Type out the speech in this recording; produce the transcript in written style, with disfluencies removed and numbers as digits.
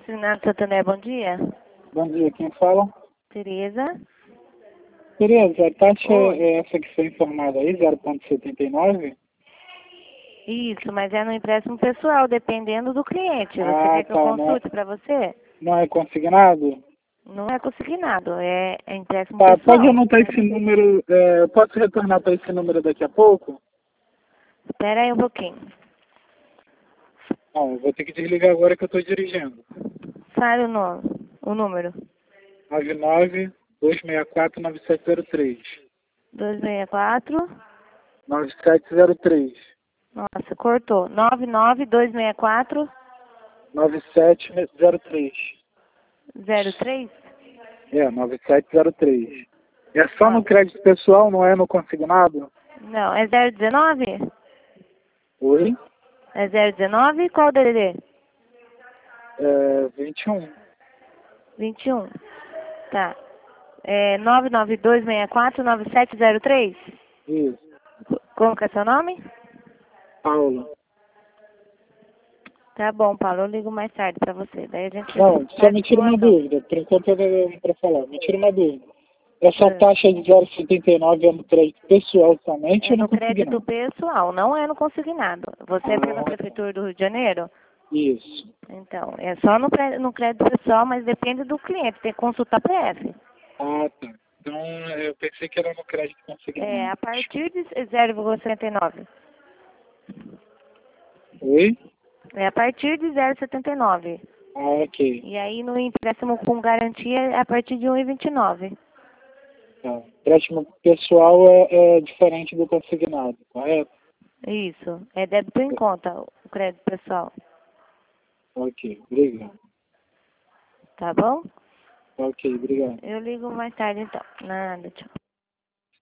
Consignado Santander, bom dia. Bom dia, quem fala? Tereza. Tereza, a taxa Oi. é essa que foi informada aí, 0,79? Isso, mas é no empréstimo pessoal, dependendo do cliente. Você Ah, quer que eu tá, consulte para você? não é consignado? Não é consignado, é empréstimo Tá, pode pessoal. anotar esse número, posso retornar para esse número daqui a pouco? Espera aí um pouquinho. Não, eu vou ter que desligar agora que eu estou dirigindo. Fale o número. 99-264-9703. 264. 9703. Nossa, cortou. 99264 9703. 03. É, 9703. É só no Ó, crédito pessoal, não é no consignado? não, é 019? Oi? É 019? Qual o DDD? 21. 21. Tá. É 992649703? Isso. Como que é seu nome? Paulo. Tá bom, Paulo. Eu ligo mais tarde pra você. Daí a gente Não, só faz me a tira uma simulação. dúvida. Por enquanto eu não para falar. Me tira uma dúvida. Essa É taxa de 0,79 é no crédito pessoal somente É ou no no crédito consignado? pessoal, não é no consignado. Você é pela Ah, Prefeitura do Rio de Janeiro? isso. Então, é só no crédito pessoal, mas depende do cliente. Tem que consultar a PF. Ah, tá. Então eu pensei que era no crédito É consignado. a partir de 0,69. Oi? É a partir de 0,79. Ah, ok. E aí no empréstimo com garantia é a partir de 1,29. Tá. Empréstimo pessoal é diferente do consignado, correto? Isso. É débito em conta, o crédito pessoal. Ok, obrigado. Tá bom? Ok, obrigado. Eu ligo mais tarde então. Nada, tchau.